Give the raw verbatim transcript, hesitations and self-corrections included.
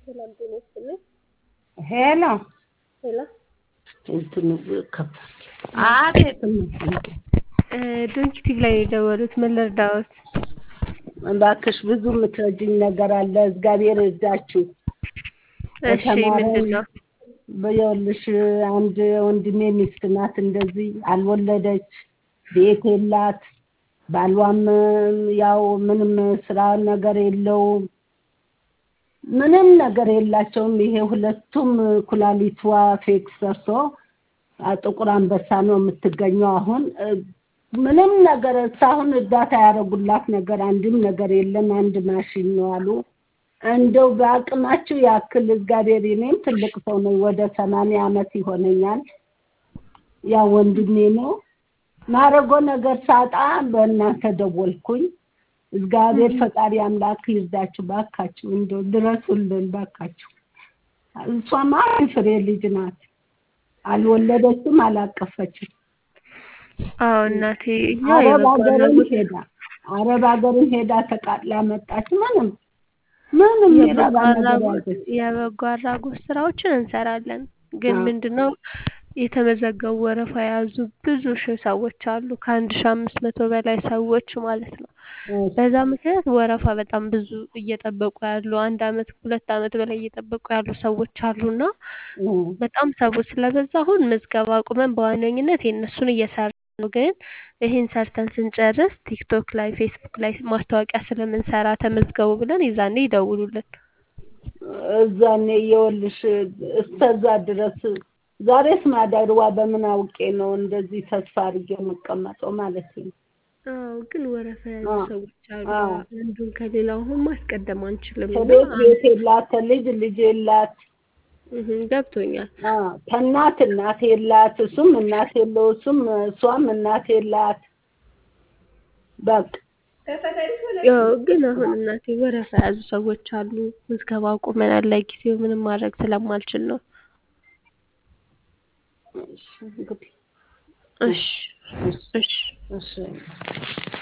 ሰላም ጤና ይስጥልኝ። ሄሎ ሄሎ እንትኑ ከፍ አቤት እ ዶንኪቲቭ ላይ የደወሉት ምን ልርዳዎት? እባክሽ ብዙ የምትረጂኝ ነገር አለ። እግዚአብሔር ይርዳችሁ። እሺ ምንድነው? በይኸውልሽ አንድ ወንድሜ ሚስት ናት፣ እንደዚህ አልወለደች፣ ቤት የላት፣ ባሏም ያው ምንም ስራ ነገር የለውም፣ ምንም ነገር የላቸውም። ይሄ ሁለቱም ኩላሊቷ ፌክ ሰርቶ ጥቁር አንበሳ ነው የምትገኘው። አሁን ምንም ነገር ሳይሆን እርዳታ ያደረጉላት ነገር አንድም ነገር የለም። አንድ ማሽን ነው አሉ። እንደው በአቅማችሁ ያክል እግዚአብሔር እኔም ትልቅ ሰው ነኝ፣ ወደ ሰማንያ ዓመት ይሆነኛል። ያ ወንድሜ ነው ማረጎ ነገር ሳጣ በእናንተ ደወልኩኝ። እግዚአብሔር ፈጣሪ አምላክ ይርዳችሁ ባካችሁ፣ እንደው ድረሱልን ባካችሁ። እሷማ ፍሬ ልጅ ናት፣ አልወለደችም፣ አላቀፈችም። አዎ እናቴ አረብ ሀገርም ሄዳ አረብ ሀገርም ሄዳ ተቃጥላ መጣች። ምንም ምንም የረባ ነገር የበጎ አድራጎት ስራዎችን እንሰራለን፣ ግን ምንድነው የተመዘገቡ ወረፋ የያዙ ብዙ ሺህ ሰዎች አሉ፣ ከአንድ ሺህ አምስት መቶ በላይ ሰዎች ማለት ነው። በዛ ምክንያት ወረፋ በጣም ብዙ እየጠበቁ ያሉ አንድ አመት ሁለት አመት በላይ እየጠበቁ ያሉ ሰዎች አሉና በጣም ሰዎች ስለበዛ አሁን ምዝገባ አቁመን በዋነኝነት የእነሱን እየሰራን ነው። ግን ይሄን ሰርተን ስንጨርስ ቲክቶክ ላይ ፌስቡክ ላይ ማስታወቂያ ስለምንሰራ ተመዝገቡ ብለን ይዛኔ ይደውሉልን። እዛኔ ይኸውልሽ እስከዛ ድረስ ዛሬስ ማዳርዋ በምን አውቄ ነው እንደዚህ ተስፋ አድርጌ መቀመጠው ማለት ነው። አዎ ግን ወረፋ ያሉ ሰዎች አሉ። አንዱን ከሌላው አሁን ማስቀደም አንችልም። ቤት ቤት የላት፣ ልጅ ልጅ የላት። እህ ገብቶኛል። አዎ ከእናት እናት የላት፣ እሱም እናት የለው፣ እሱም እሷም እናት የላት። በቃ ያው ግን አሁን እናቴ ወረፋ ያዙ ሰዎች አሉ። ምዝገባ አቁመናል ለጊዜው ምንም ማድረግ ስለማልችል ነው። እሺ እንግዲህ እሺ እሺ እሺ